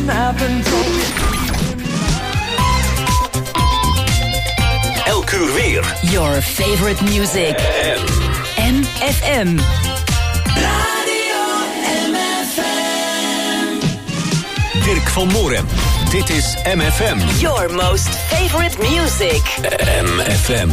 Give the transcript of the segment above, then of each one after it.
didn't happen, so Elk uur weer. Your favorite music. MFM. Radio MFM. Dirk van Moorem. Dit is MFM. Your most favorite music. MFM.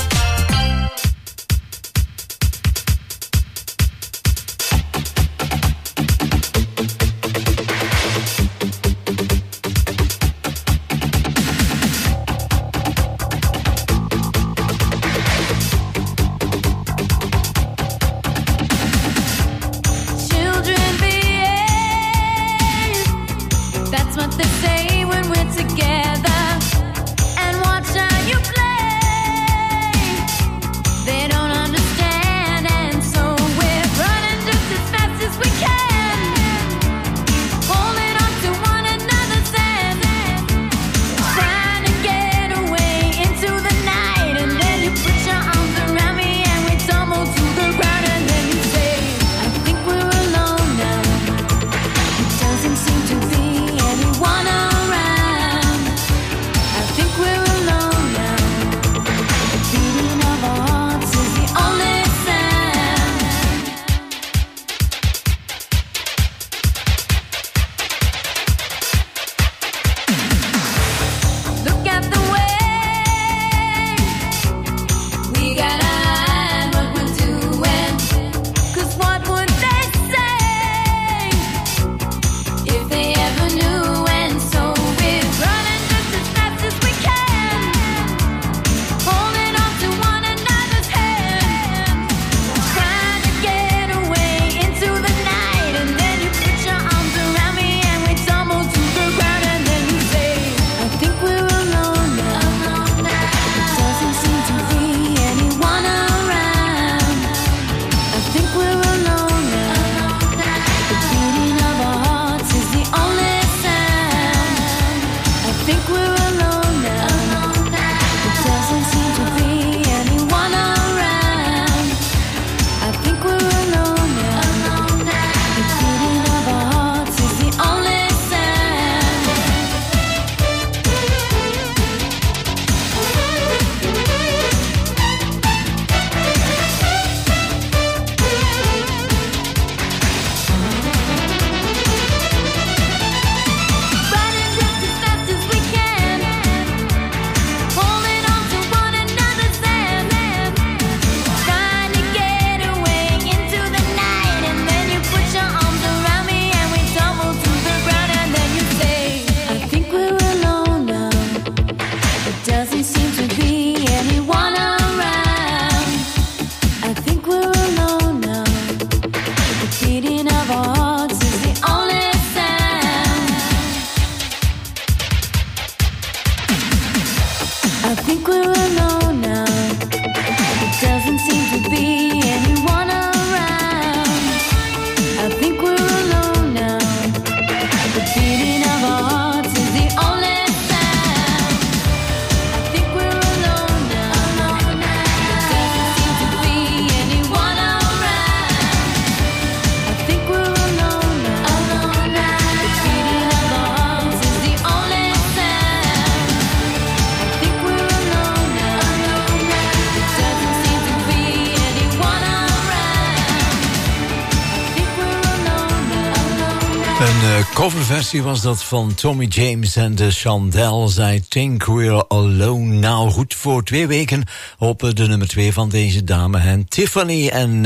Coverversie was dat van Tommy James en de Chandels. I Think We're Alone Now. Goed voor 2 weken op de nummer 2 van deze dame. En Tiffany en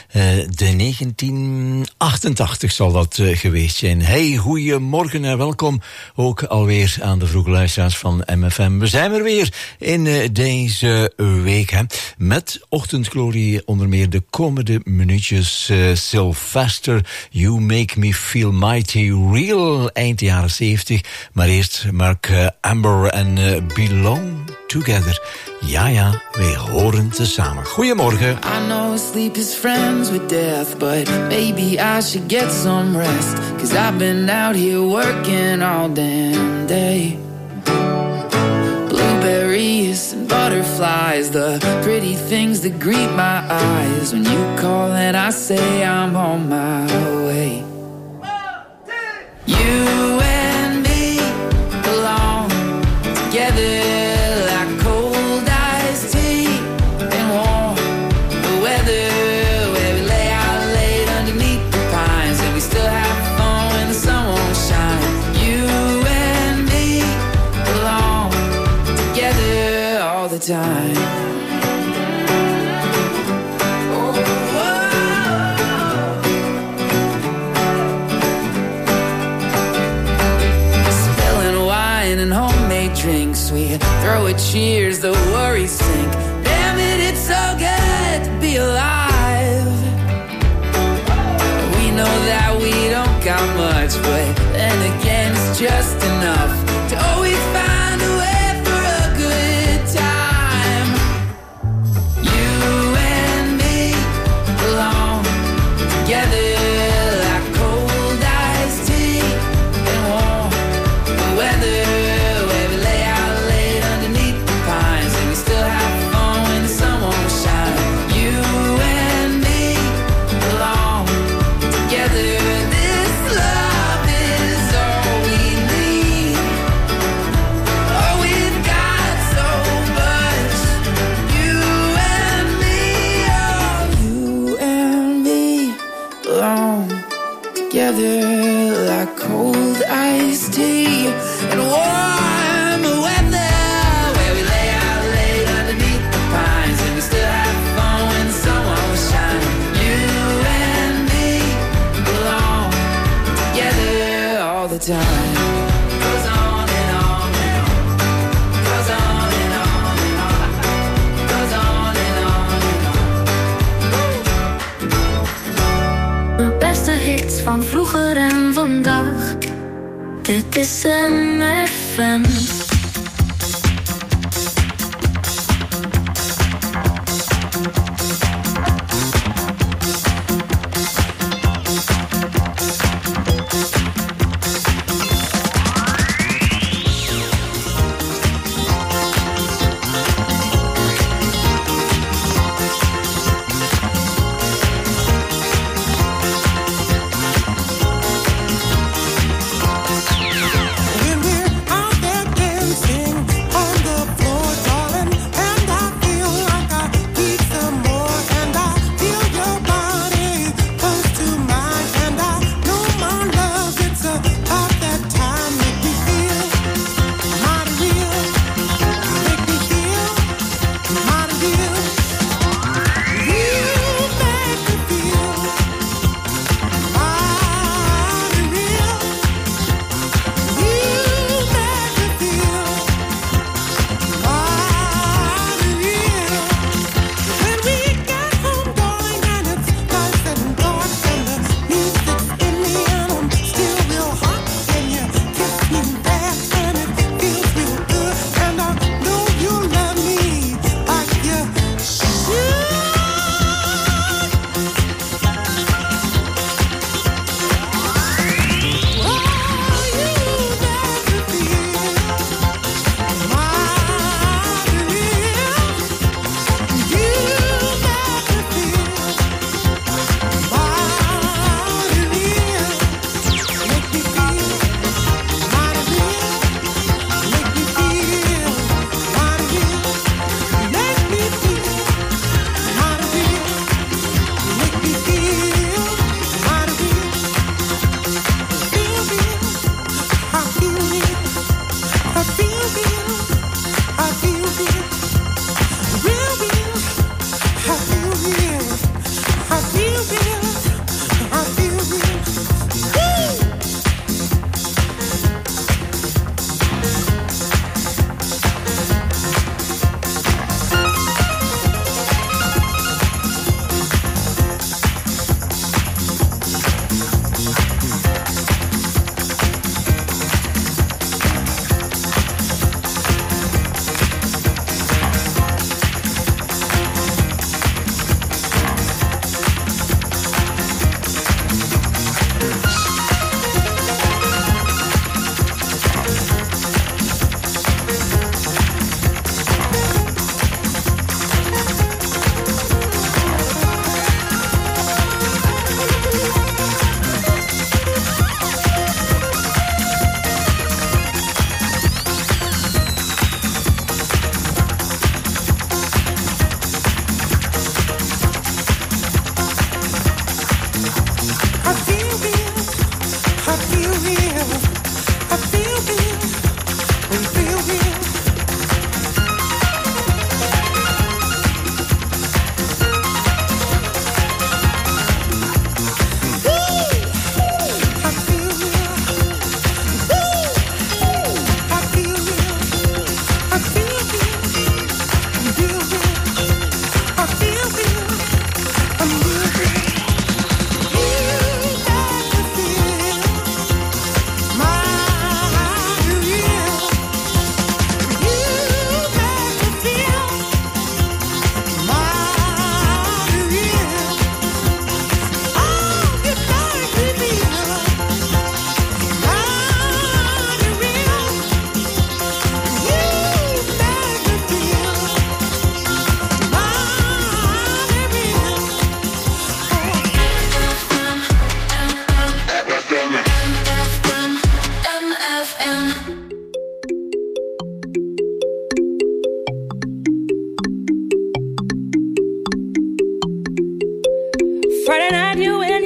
de 1988 zal dat geweest zijn. Hey, goeiemorgen en welkom ook alweer aan de vroege luisteraars van MFM. We zijn er weer in deze week. Hè, met Ochtendglorie onder meer de komende minuutjes. Sylvester, You Make Me Feel Mighty Real, eind jaren 70. Maar eerst Mark Amber en Belong Together. Ja, wij horen tezamen. Goedemorgen. I know sleep is friends with death, but maybe I should get some rest. 'Cause I've been out here working all damn day. Blueberries and butterflies, the pretty things that greet my eyes. When you call and I say I'm on my way. You and time. Spilling wine and homemade drinks, we throw a cheers, the worries sink. Damn it, it's so good to be alive. We know that we don't got much, but then again it's just enough to always find a way for a good time. You and me belong together like cold iced tea and warm weather, where we lay out late underneath the pines and we still have fun when the sun won't shine. You and me belong together. This love is all we need. Oh, we've got so much. You and me, oh, you and me belong together like cold iced tea and warm weather, where we lay out late underneath the pines and we still have fun when the sun won't shine. You and me belong together all the time. Goes on and on and on. Goes on and on and on. Goes on and on and on. De beste hits van vroeger en vandaag. Dit is MFM. When we're out there dancing.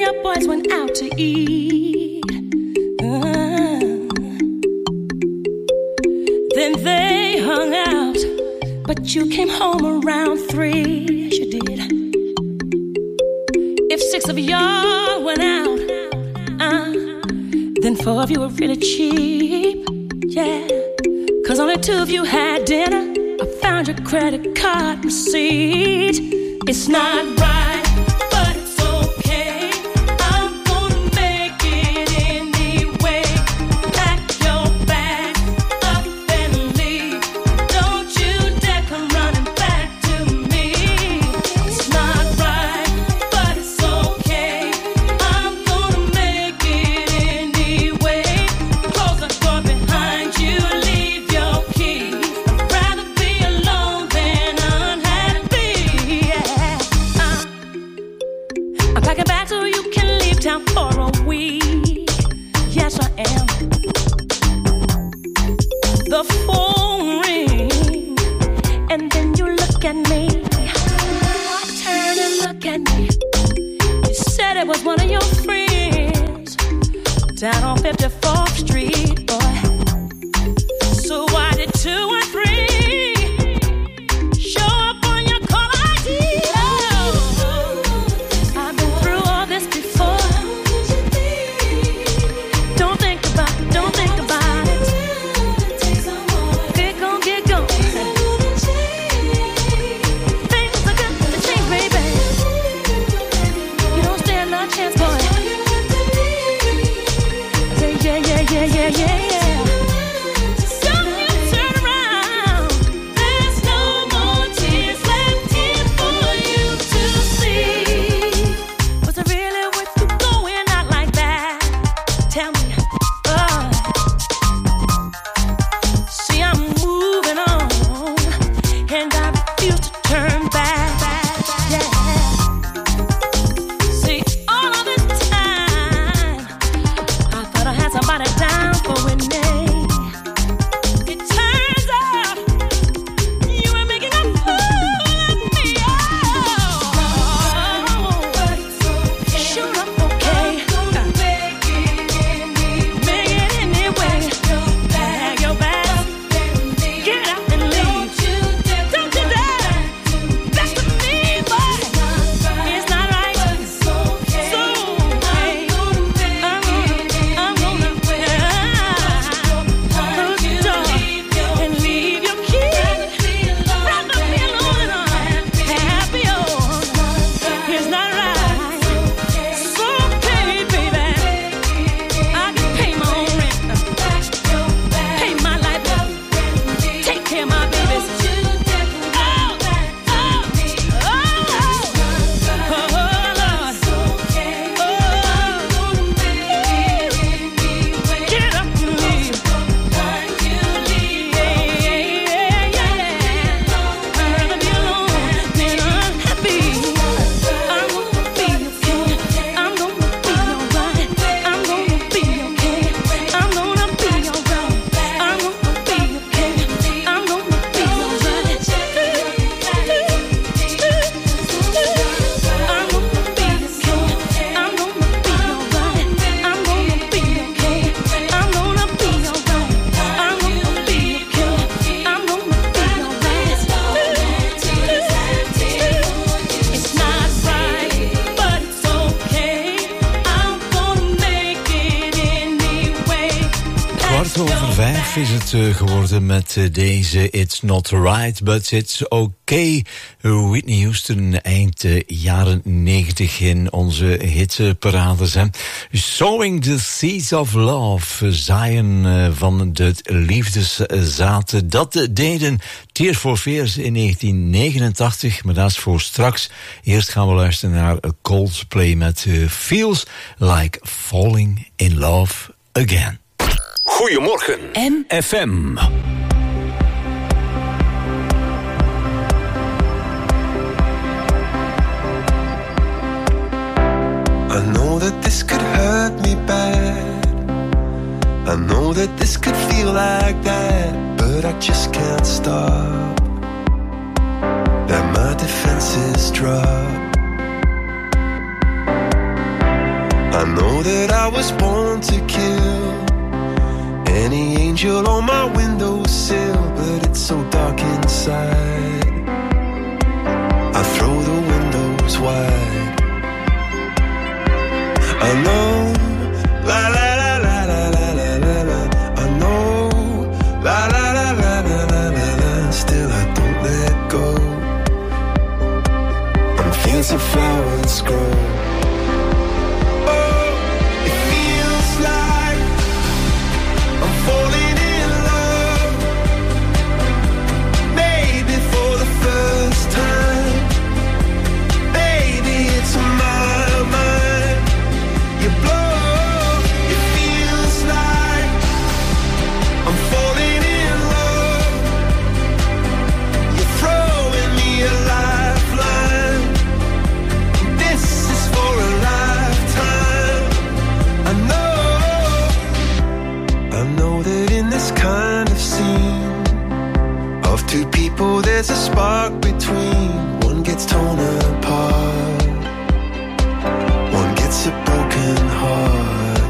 your boys went out to eat. Then they hung out, but you came home around 3. Yes, you did. If 6 of y'all went out, then 4 of you were really cheap. Yeah, 'cause only 2 of you had dinner. I found your credit card receipt. It's not right, but it's okay. I'm gonna make it anyway. Pack your bag up and leave. Don't you dare come running back to me. It's not right, but it's okay. I'm gonna make it anyway. Close the door behind you, leave your key. I'd rather be alone than unhappy. Yeah. I'm packing bags so you can leave town for a week. Yes, I am. The phone ring, and then you look at me. Turn and look at me. You said it was one of your friends down on 54th Street, boy. So why did 2 and 3 show up on your call ID? Oh, I've been through all this before. Don't think about it, don't think about it. Get gone, get gone. Things are gonna change, baby. You don't stand no chance, boy. I say, yeah, yeah, yeah, yeah, yeah, yeah. Don't you turn around. There's no more tears left here for you to see. Was it really worth you going out like that? Tell me. See, I'm moving on, and I refuse to turn back. Yeah. See, all of this time, I thought I had somebody down for winning. It turns out you were making a fool of me. Oh, sure, I'm okay. Make it anyway. Pack your bags, get out and leave. Don't you dare back to me, boy. It's not right. So okay. I'm gonna close the door and leave your key. Rather be alone and unhappy. Oh, it's not right. So okay, baby. I can pay my own rent, pay my light bill, take care of my babies. Oh, Lord. Get up and leave. I'd rather be alone than unhappy. I'm gonna be okay. I'm gonna be alright. I'm gonna be okay. I'm gonna be alright. I'm gonna be okay. I'm gonna be alright. I'm gonna be okay. I'm gonna be alright. I'm gonna be okay. I'm gonna be alright. I'm gonna be okay. I'm gonna be alright. It's not right, but it's okay. I'm gonna make it anyway. 4:15 is het geworden met deze It's Not Right, but It's Okay. Whitney Houston, eind jaren 90 in onze hitparades. Sowing the Seeds of Love, zaaien van de liefdeszaad. Dat deden Tears for Fears in 1989, maar dat is voor straks. Eerst gaan we luisteren naar Coldplay met Feels Like Falling in Love Again. Goedemorgen, FM. I know that this could hurt me bad. I know that this could feel like that, but I just can't stop. Let my defenses drop. I know that I was born to kill any angel on my windowsill, but it's so dark inside. I throw the windows wide. I know, la la la la la la la la la. I know, la la la la la la la la. Still I don't let go. And fields of flowers grow. Oh, it feels like I'm falling in love. Maybe for the first time. Baby, it's my mind. You blow, it feels like I'm falling in love. You're throwing me a lifeline. This is for a lifetime. I know that in this kind of scene of two people there's a spark between. One gets torn apart, one gets a broken heart.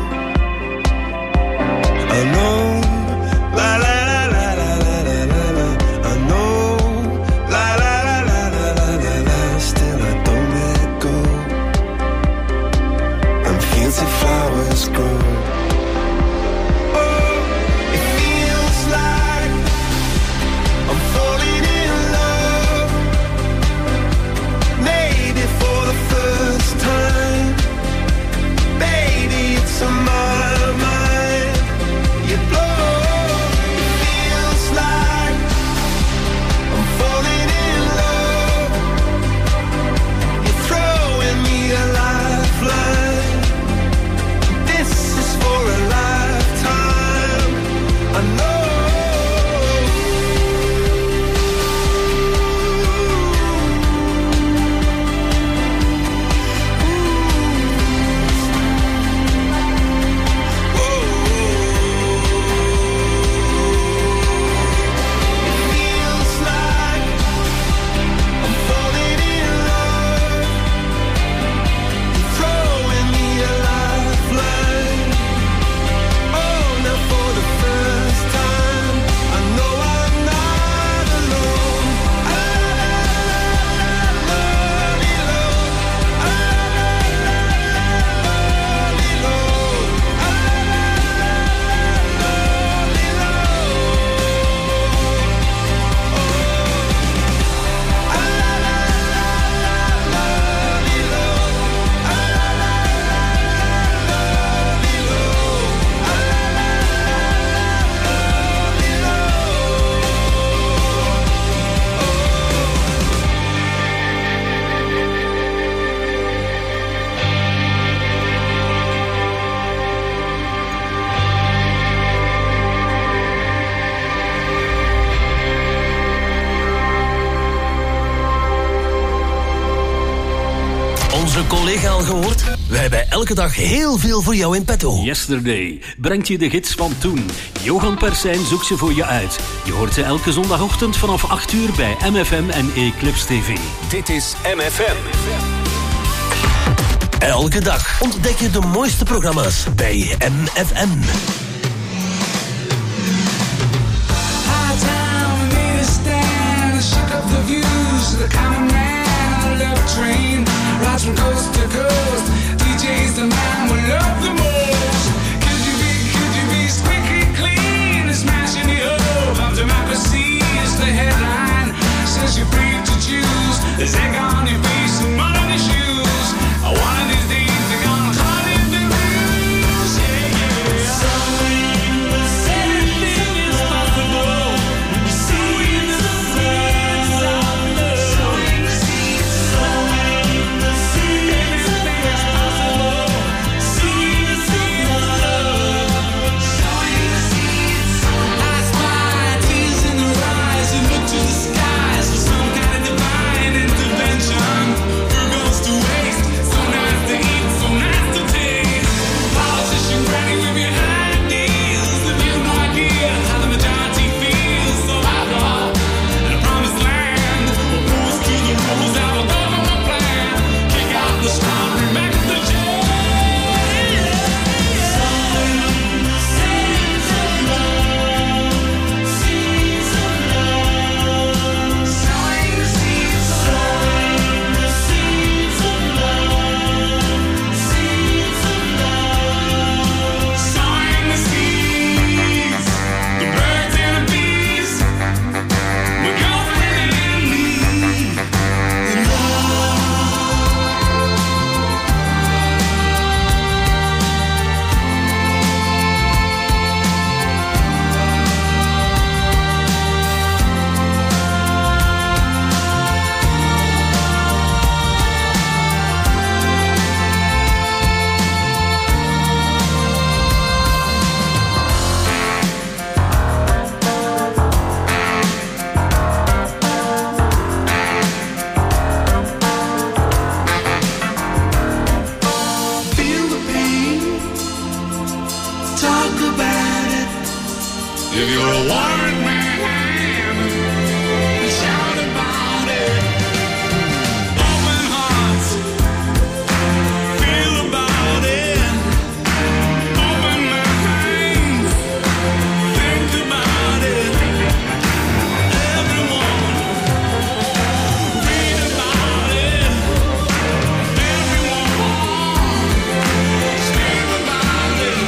I know, la la la la la la la la la. I know, la la la la la la la la. Still I don't let go. And fields of flowers grow. Oh, it feels like I'm falling in love. Maybe for the first time. Baby, it's on my mind. You blow, it feels like I'm falling in love. You're throwing me a lifeline. This is for a lifetime. I know. Feels like I'm falling in love. You're throwing me a lifeline. Oh, now for the first time, I know I'm not alone. Onze collega al gehoord? Wij hebben elke dag heel veel voor jou in petto. Yesterday brengt je de gids van toen. Johan Persijn zoekt ze voor je uit. Je hoort ze elke zondagochtend vanaf 8 uur bij MFM en Eclipse TV. Dit is MFM. Elke dag ontdek je de mooiste programma's bij MFM. High-town, we made a stand, shook up the views, the common man, love train, rides from coast to coast, DJ's the man we love the most. Could you be squeaky clean, smashing the hope of democracy is the headline, says you're free to choose, there's egg on your face and mud on your shoes, one of these days they're gonna call it the news, yeah, yeah. If you're a one man, shout about it. Open hearts, feel about it. Open minds, think about it. Everyone, read about it. Everyone, speak about it.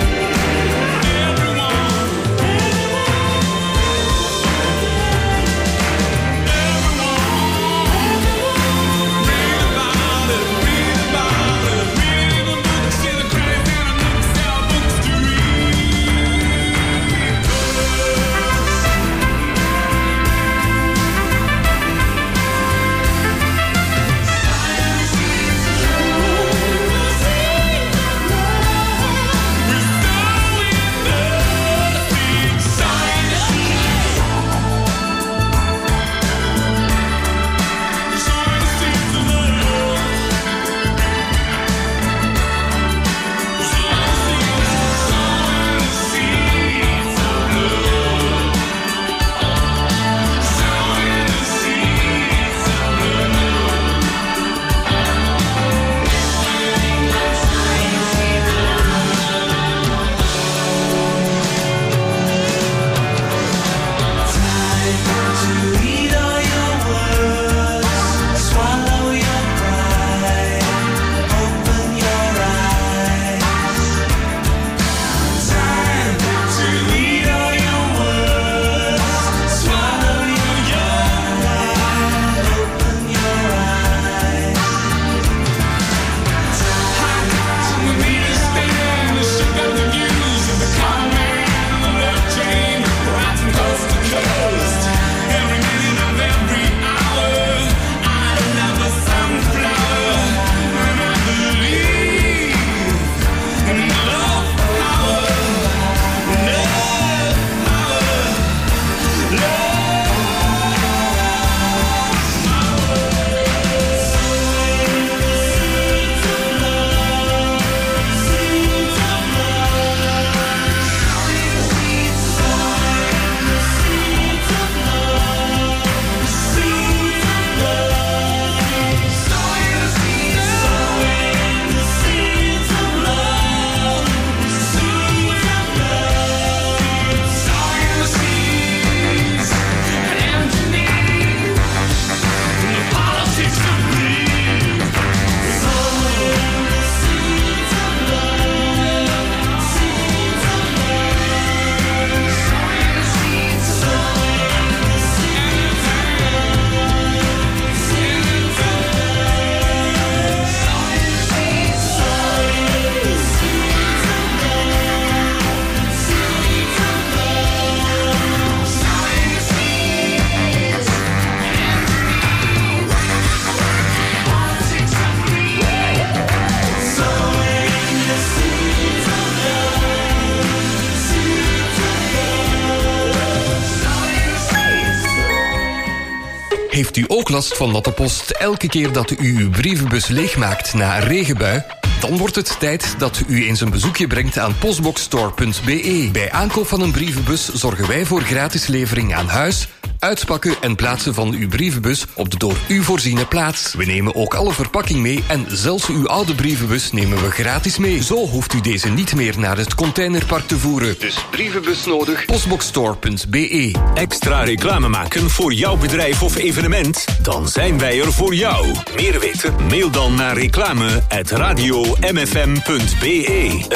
Heeft u ook last van natte post elke keer dat u uw brievenbus leegmaakt na een regenbui? Dan wordt het tijd dat u eens een bezoekje brengt aan postboxstore.be. Bij aankoop van een brievenbus zorgen wij voor gratis levering aan huis, uitpakken en plaatsen van uw brievenbus op de door u voorziene plaats. We nemen ook alle verpakking mee en zelfs uw oude brievenbus nemen we gratis mee. Zo hoeft u deze niet meer naar het containerpark te voeren. Dus brievenbus nodig, postboxstore.be. Extra reclame maken voor jouw bedrijf of evenement? Dan zijn wij er voor jou. Meer weten? Mail dan naar reclame@radiomfm.be.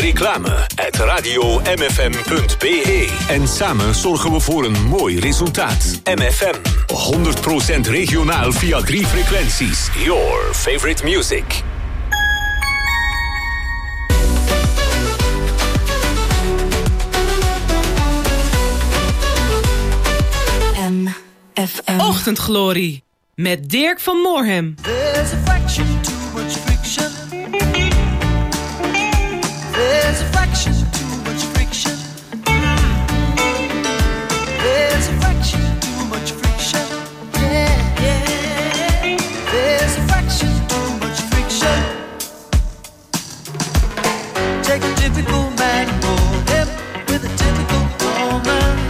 Reclame@radiomfm.be. En samen zorgen we voor een mooi resultaat. MFM. 100% regionaal via 3 frequenties. Your favorite music. MFM. Ochtendglorie. Met Dirk van Moorhem. There's a fraction too much friction. There's a fraction too much friction. There's a fraction too much friction. Yeah, yeah. There's a fraction too much friction. Take a typical man and mold him with a typical woman.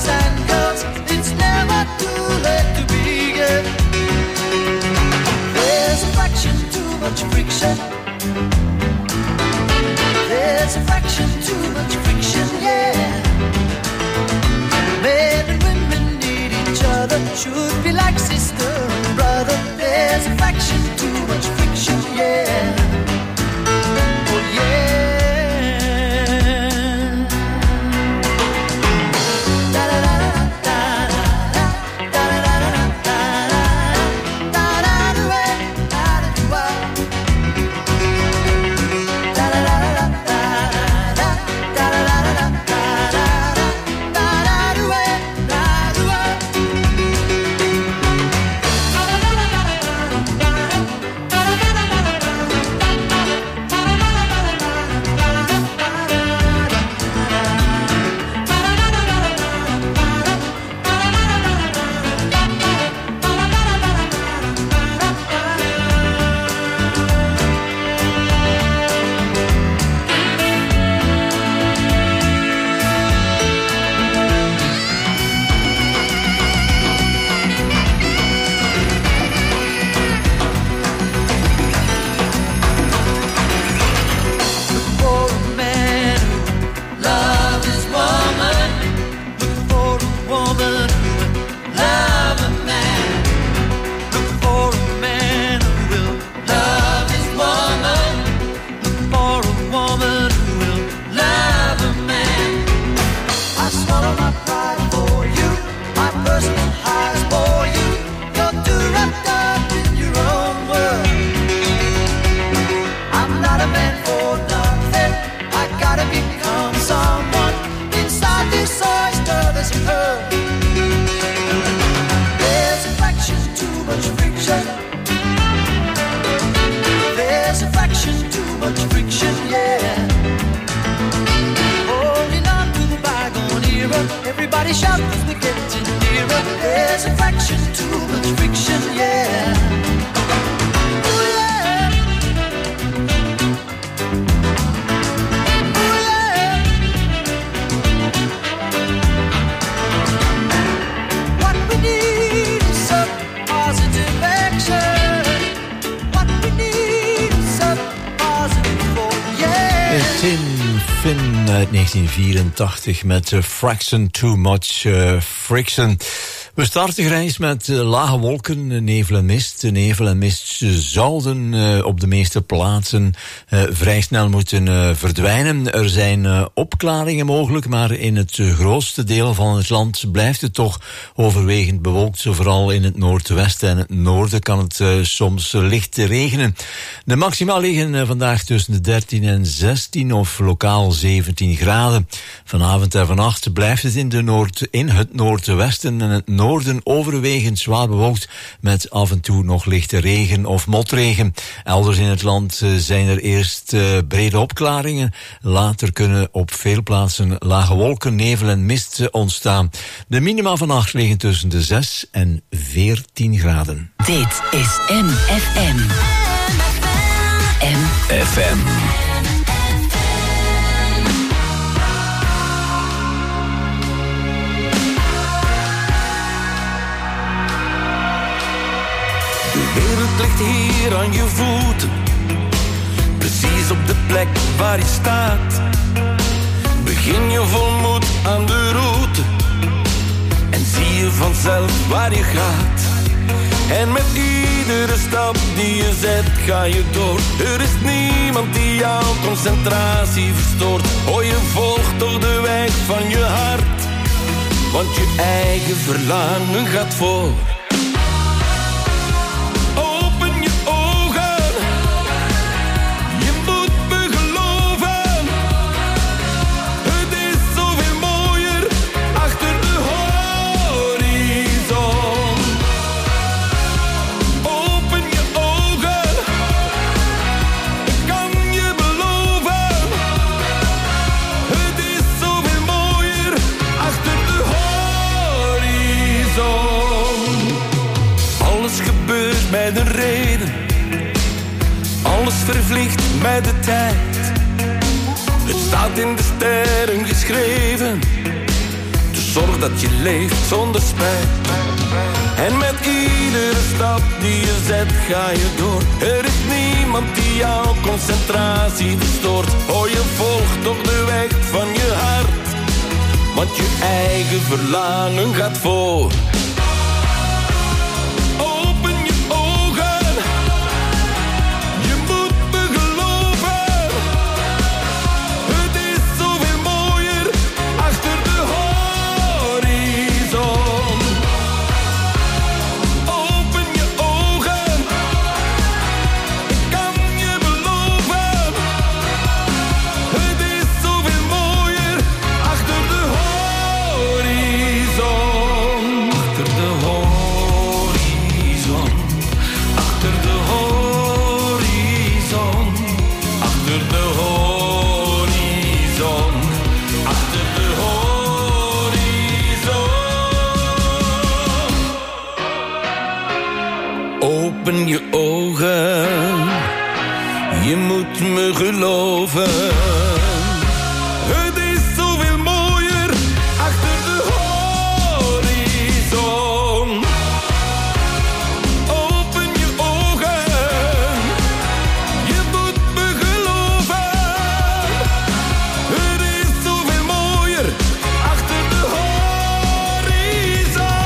boys and girls, it's never too late to begin. There's a fraction too much friction. There's a fraction too much friction, yeah. Men and women need each other, should be like sister and brother. There's a fraction too much friction, yeah. Oh yeah. Everybody shout as we're getting nearer. There's a fraction too much friction, yeah. Ooh, yeah. Ooh, yeah. What we need is some positive action. What we need is some positive force, yeah. Tin Fin uit 1984 met Fraction Too Much Friction. We starten grijs met lage wolken, nevel en mist. Nevel en mist zouden op de meeste plaatsen vrij snel moeten verdwijnen. Er zijn opklaringen mogelijk, maar in het grootste deel van het land blijft het toch overwegend bewolkt. Vooral in het noordwesten en het noorden kan het soms licht regenen. De maxima liggen vandaag tussen de 13 en 16 of lokaal 17 graden. Vanavond en vannacht blijft het in het noordwesten en het noorden overwegend zwaar bewolkt met af en toe nog lichte regen of motregen. Elders in het land zijn er eerst brede opklaringen. Later kunnen op veel plaatsen lage wolken, nevel en mist ontstaan. De minima vannacht liggen tussen de 6 en 14 graden. Dit is MFM. FM. De wereld ligt hier aan je voeten, precies op de plek waar je staat. Begin je vol moed aan de route en zie je vanzelf waar je gaat. En met iedere stap die je zet ga je door. Er is niemand die jouw concentratie verstoort. Oh, je volgt toch de weg van je hart, want je eigen verlangen gaat voor. Met een reden, alles vervliegt met de tijd. Het staat in de sterren geschreven, Dus zorg dat je leeft zonder spijt. En met iedere stap die je zet ga je door. Er is niemand die jouw concentratie verstoort. Oh, je volgt toch de weg van je hart, want je eigen verlangen gaat voor. Open je ogen, je moet me geloven. Het is zoveel mooier achter de horizon. Open je ogen, ik kan je beloven. Het is zoveel mooier achter de horizon. Achter de horizon. Achter de horizon. Achter de horizon. Achter de horizon. Open je ogen, je moet me geloven. Het is zoveel mooier achter de horizon. Open je ogen, je moet me geloven. Het is zoveel mooier achter de horizon.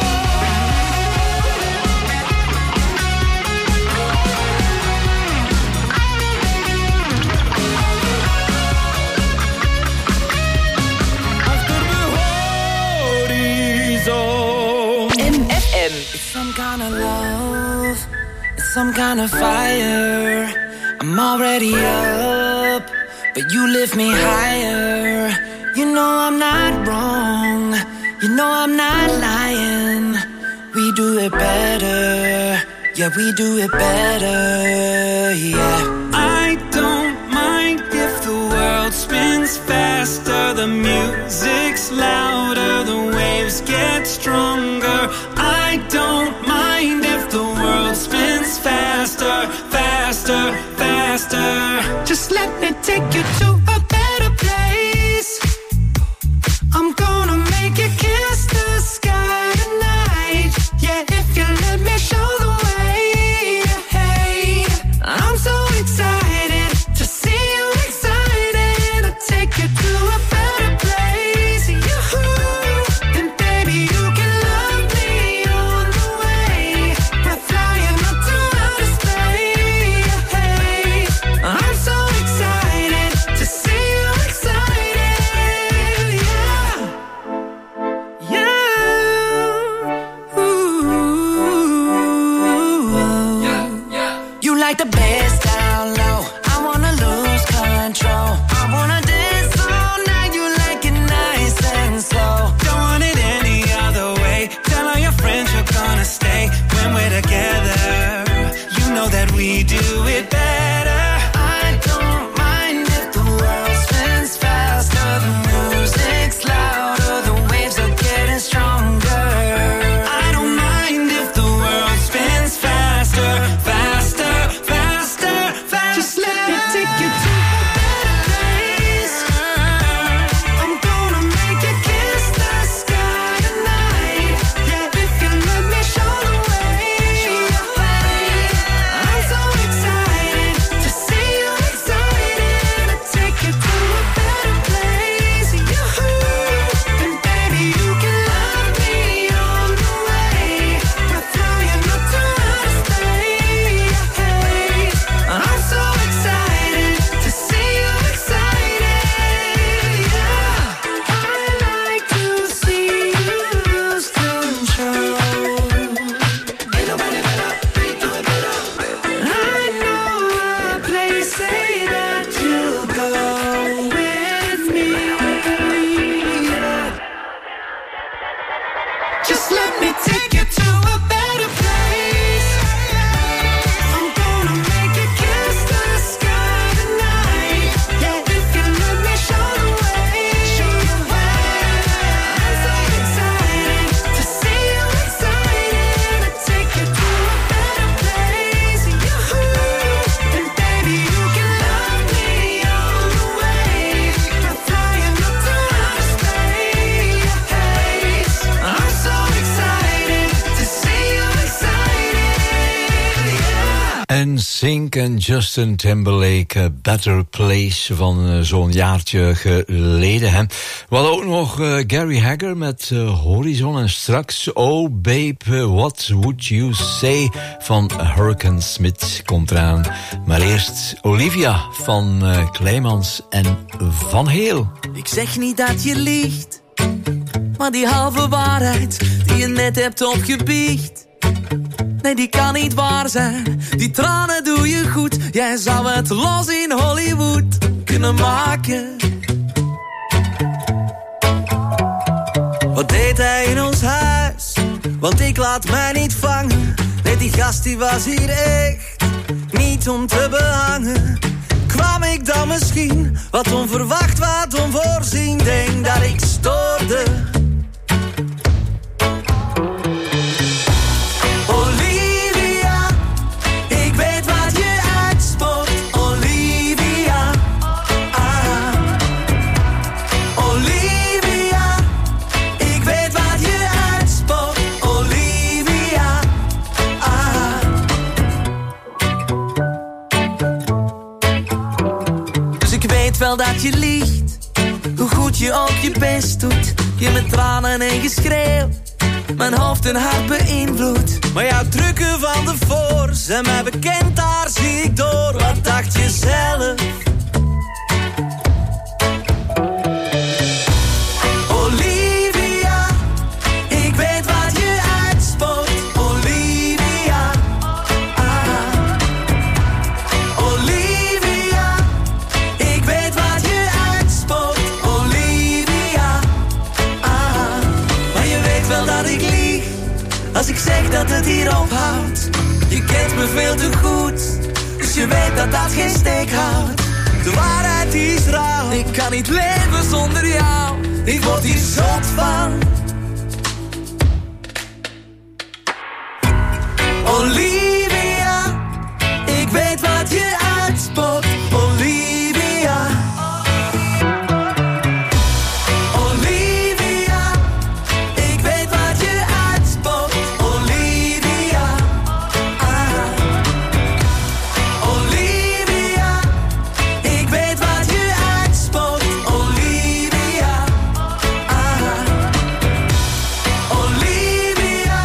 MFM. It's some kind of love, it's some kind of fire. I'm already up, but you lift me higher. You know I'm not wrong, you know I'm not lying. We do it better, yeah, we do it better, yeah. I don't mind if the world spins faster, the music's louder, the waves get stronger. I don't mind if the world spins faster, faster, faster. Just let me take you to a better place. I'm gonna make you kiss the sky tonight. Yeah, if you let me show the way. Hey, I'm so excited to see you excited. I'll take you to a better place. And baby, you can love me on the way. We're flying up to outer space. Hey, I'm so excited to see NSYNC en Justin Timberlake, Better Place van zo'n jaartje geleden. Hè. We hadden ook nog Gary Hagger met Horizon en straks Oh Babe, What Would You Say van Hurricane Smith komt eraan. Maar eerst Olivia van Kleimans en Van Heel. Ik zeg niet dat je liegt, maar die halve waarheid die je net hebt opgebiecht, nee, die kan niet waar zijn. Die tranen doe je goed. Jij zou het los in Hollywood kunnen maken. Wat deed hij in ons huis? Want ik laat mij niet vangen. Nee, die gast die was hier echt niet om te behangen. Kwam ik dan misschien wat onverwacht, wat onvoorzien? Denk dat ik stoorde. Wel dat je liegt, hoe goed je ook je best doet. Je met tranen en geschreeuw mijn hoofd en hart beïnvloedt. Maar jouw drukken van de voor zijn mij bekend, daar zie ik door. Wat dacht je zelf? Olivia, ik weet wat je uitspoort. Olivia, Olivia, ik weet wat je uitspoort. Olivia, maar je weet wel dat ik lieg als ik zeg dat het hier ophoudt. Je kent me veel te goed, dus je weet dat dat geen steek houdt. De waarheid is rauw, ik kan niet leven zonder jou. Ik word hier zot van. Olivia, ik weet wat je uitspoort. Olivia, Olivia, ik weet wat je uitspoort. Olivia, Olivia, ik weet wat je uitspoort. Olivia, Olivia,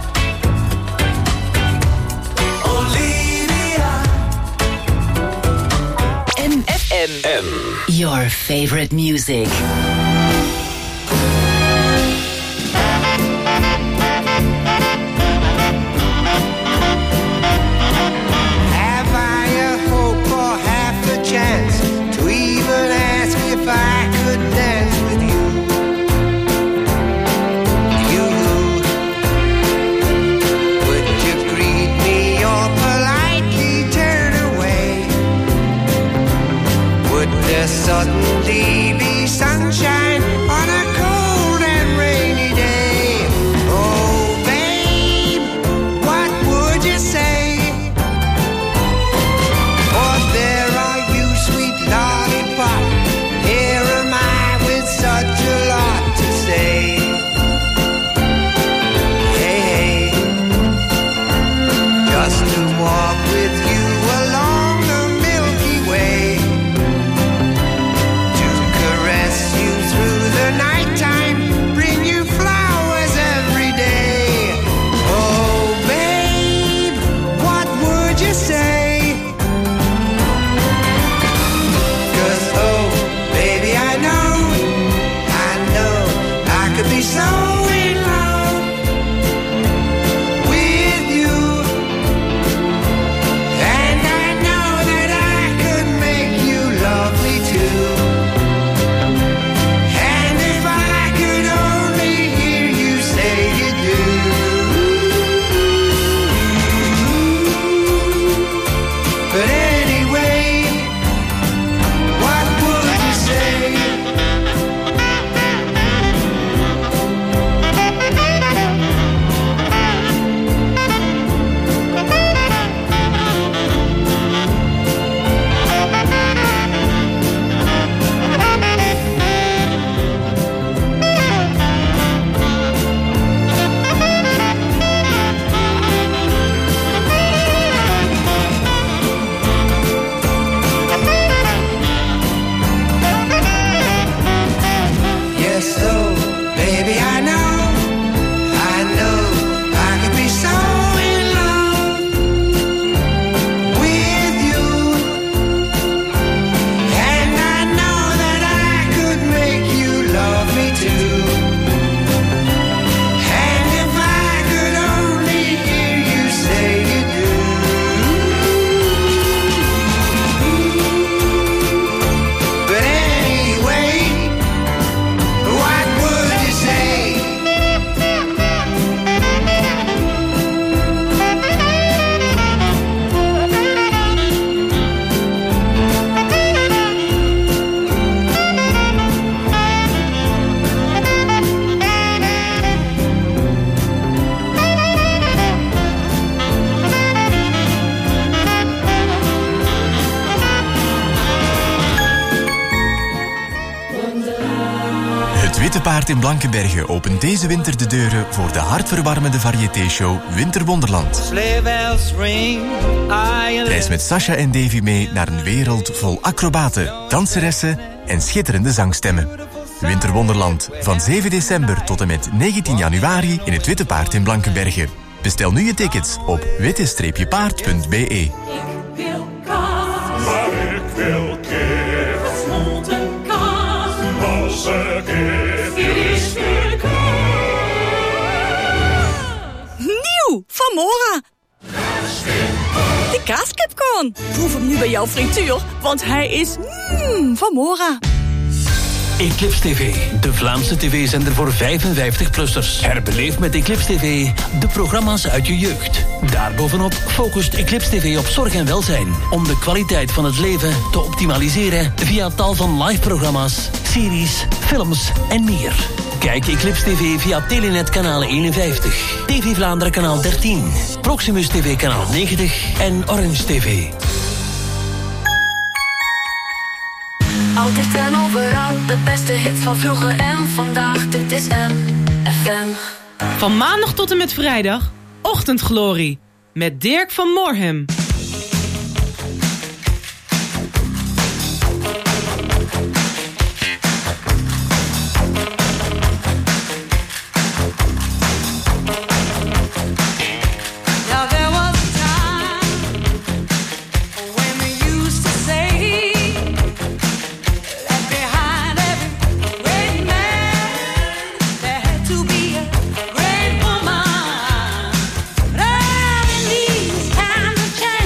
Olivia. MFM. Your favorite music. Have I a hope or half a chance to even ask if I could dance with you? You, would you greet me or politely turn away? Would there suddenly be sunshine on a cold and rainy day? Oh, babe, what would you say? For there are you, sweet lollipop. Here am I with such a lot to say. Hey, hey, just to walk with you along the Milky Way, to caress you Witte Paard in Blankenberge opent deze winter de deuren voor de hartverwarmende variété-show Winterwonderland. Reis met Sasha en Davy mee naar een wereld vol acrobaten, danseressen en schitterende zangstemmen. Winterwonderland, van 7 december tot en met 19 januari in het Witte Paard in Blankenberge. Bestel nu je tickets op witte-paard.be. Nieuw van Mora. De kaaskipcorn. Proef hem nu bij jouw frituur, want hij is van Mora. Eclipse TV, de Vlaamse tv-zender voor 55-plussers. Herbeleef met Eclipse TV de programma's uit je jeugd. Daarbovenop focust Eclipse TV op zorg en welzijn. Om de kwaliteit van het leven te optimaliseren via tal van live-programma's, series, films en meer. Kijk Eclipse TV via Telenet kanaal 51, TV Vlaanderen kanaal 13, Proximus TV kanaal 90 en Orange TV. Altijd en overal, de beste hits van vroeger en vandaag. Dit is MFM. Van maandag tot en met vrijdag, Ochtendglorie. Met Dirk van Moorhem. These times have changed.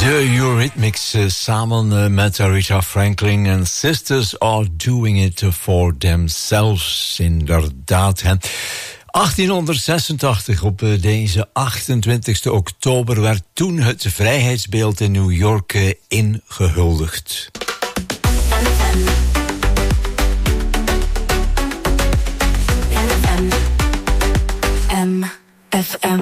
De Eurythmics samen met Aretha Franklin en Sisters Are Doing It For Themselves. Inderdaad, hè. 1886, op deze 28 oktober, werd toen het vrijheidsbeeld in New York ingehuldigd. MFM.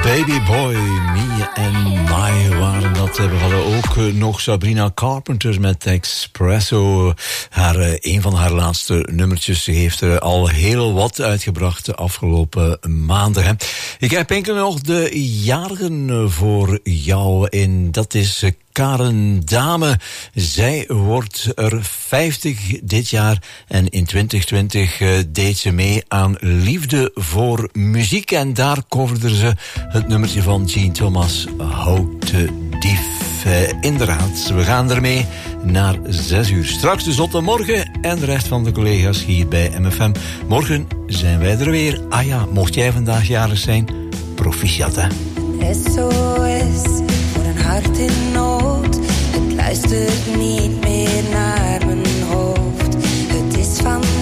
Baby Boy, Me and My waren dat. We hadden ook nog Sabrina Carpenter met Espresso. Een van haar laatste nummertjes. Ze heeft er al heel wat uitgebracht de afgelopen maanden. Hè. Ik heb enkel nog de jarigen voor jou. En dat is Karen Dame. Zij wordt er 50 dit jaar. En in 2020 deed ze mee aan Liefde voor Muziek. En daar coverde ze het nummertje van Jean Thomas, Houten Dief. Inderdaad, we gaan ermee naar 6 uur. Straks de Zotte Morgen en de rest van de collega's hier bij MFM. Morgen zijn wij er weer. Ah ja, mocht jij vandaag jarig zijn, proficiat hè. SOS voor een hart in nood. Het luistert niet meer naar mijn hoofd. Het is van